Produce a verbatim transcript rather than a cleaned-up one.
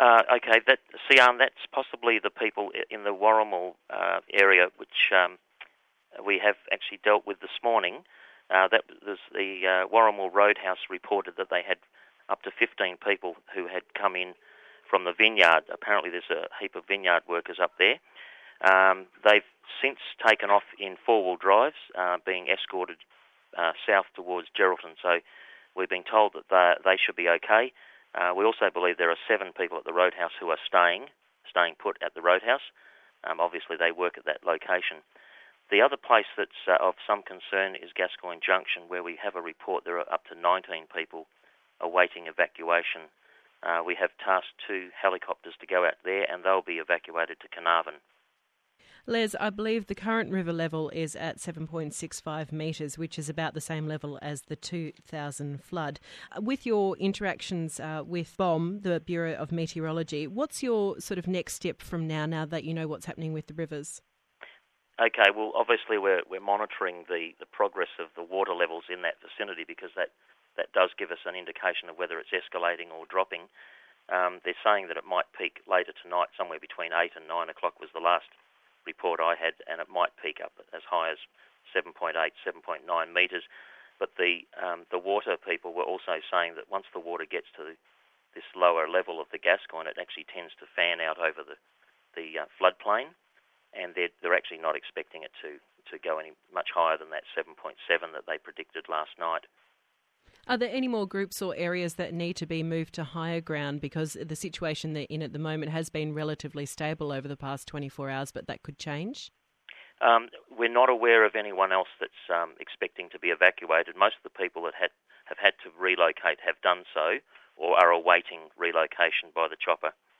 Uh, okay, that Sian, that's possibly the people in the Warrimal uh, area, which um, we have actually dealt with this morning. Uh, that was the uh, Warrimal Roadhouse reported that they had up to fifteen people who had come in from the vineyard. Apparently there's a heap of vineyard workers up there. Um, they've since taken off in four-wheel drives, uh, being escorted uh, south towards Geraldton. So we've been told that they, they should be okay. Uh, we also believe there are seven people at the Roadhouse who are staying, staying put at the Roadhouse. Um, obviously they work at that location. The other place that's uh, of some concern is Gascoyne Junction, where we have a report there are up to nineteen people awaiting evacuation. Uh, we have tasked two helicopters to go out there, and they'll be evacuated to Carnarvon. Les, I believe the current river level is at seven point six five metres, which is about the same level as the two thousand flood. With your interactions uh, with B O M, the Bureau of Meteorology, what's your sort of next step from now, now that you know what's happening with the rivers? Okay, well, obviously we're we're monitoring the, the progress of the water levels in that vicinity, because that, that does give us an indication of whether it's escalating or dropping. Um, they're saying that it might peak later tonight, somewhere between eight and nine o'clock was the last report I had, and it might peak up as high as seven point eight, seven point nine metres. But the um, the water people were also saying that once the water gets to this lower level of the Gascoyne, it actually tends to fan out over the, the uh, floodplain, and they're, they're actually not expecting it to, to go any much higher than that seven point seven that they predicted last night. Are there any more groups or areas that need to be moved to higher ground, because the situation they're in at the moment has been relatively stable over the past twenty-four hours, but that could change? Um, we're not aware of anyone else that's um, expecting to be evacuated. Most of the people that had, have had to relocate have done so or are awaiting relocation by the chopper.